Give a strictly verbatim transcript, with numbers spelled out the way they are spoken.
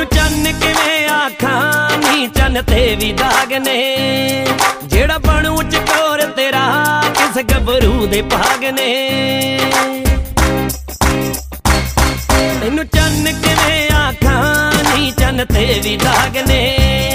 ਤੈਨੂੰ ਚੰਨ ਕਿਵੇਂ ਆਖਾਂ ਨੀ ਚੰਨ ਤੇ ਵੀ ਦਾਗ ਨੇ ਜਿਹੜਾ ਬਣੂ ਚਕੋਰ ਤੇਰਾ ਕਿਸ ਗੱਭਰੂ ਦੇ ਭਾਗ ਨੇ ਤੈਨੂੰ ਚੰਨ ਕਿਵੇਂ ਆਖਾਂ ਨੀ ਚੰਨ ਤੇ ਵੀ ਦਾਗ ਨੇ